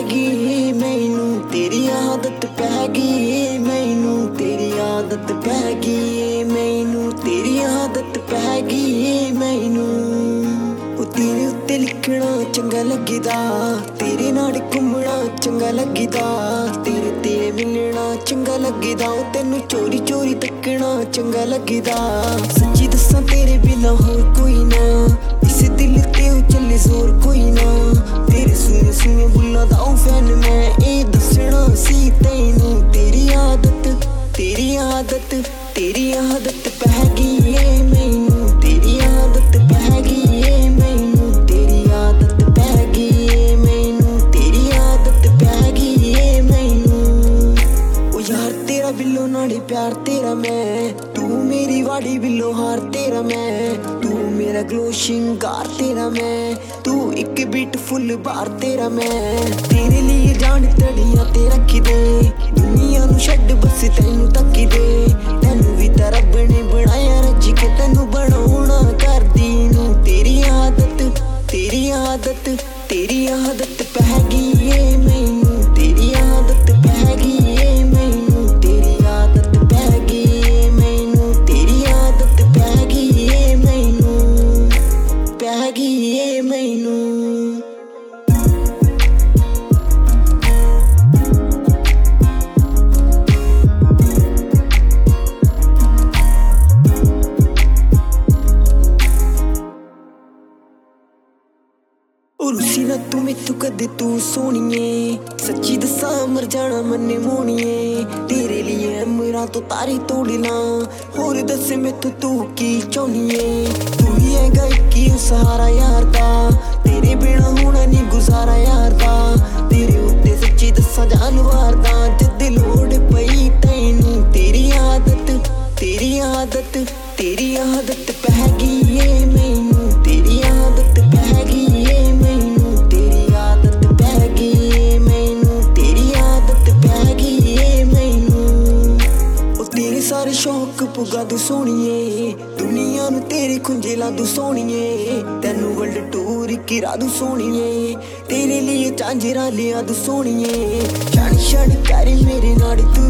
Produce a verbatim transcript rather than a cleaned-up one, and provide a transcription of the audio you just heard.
गई मैनू तेरी आदत पै गई मैनू तेरी आदत पै गई मैनू तेरी आदत पै गई मैनू तेरे उत्ते लिखना चंगा लगदा तेरे नाल घूमना चंगा लगदा तेरे ते मिलना चंगा लगदा तेनू चोरी चोरी तकना चंगा लगदा सच्ची दस्सां तेरे बिना होर कोई ना इस दिल ते चले जोर कोई ना तेरे सुने सुने बुल्लां दा फैन मैं ए दसना सी तैनू तेरी आदत तेरी आदत तेरी आदत पै गई है मैनू तेरी आदत पै गई है मैनू तेरी आदत पै गई है मैनू तेरी आदत पै गई है मैनू ओ यार तेरा बिल्लो नाले प्यार तेरा मैं तू मेरी वाड़ी बिल्लो हार तेरा मैं तू मेरा ग्लो शिंगार तेरा मैं तू एक ब्यूटीफुल बार तेरा मैं तेरे लिए जान तड़ियां ते रखी दे दुनिया नू छड्ड बस तैनू तकी दे तैनू भी तां रब ने बनाया रज के तैनू बनाउणा करदी नू तेरी आदत तेरी आदत तेरी आदत पै गई है मैनू तेरी आदत पै गई है मैनू तेरी आदत पै गई है मैनू तेरी आदत पै गई है मैनू पै गई है मैनू रुसी ना तू मैथू कदे तू सोनिए सच्ची दसा मर जाना मन्ने मोनिए तेरे लिए अमरा तो तारी तोड़ ला होर दस मैथू तू की चाहनिए तू ही है इक्की सहारा यार दा तेरे बिना होना नहीं गुजारा यार दा तेरे उत्ते सच्ची दसा जान वारदा जद लोड़ पई तैनू तेरी आदत तेरी आदत तेरी आदत पै गई है मैनू तेरी आदत पै गई है मैनू तेरी आदत पै गई है मैनू तेरी आदत पै गई है मैनू ओ तेरे सारे शौक पुगा दू सोनिए दुनिया नू तेरे खुंजे ला दू सोनिए तैनू वर्ल्ड टूर किरा दू सोनिए तेरे लिए झांजरा लिया दू सोनिए क्षण क्षण प्यारे मेरे नाल तू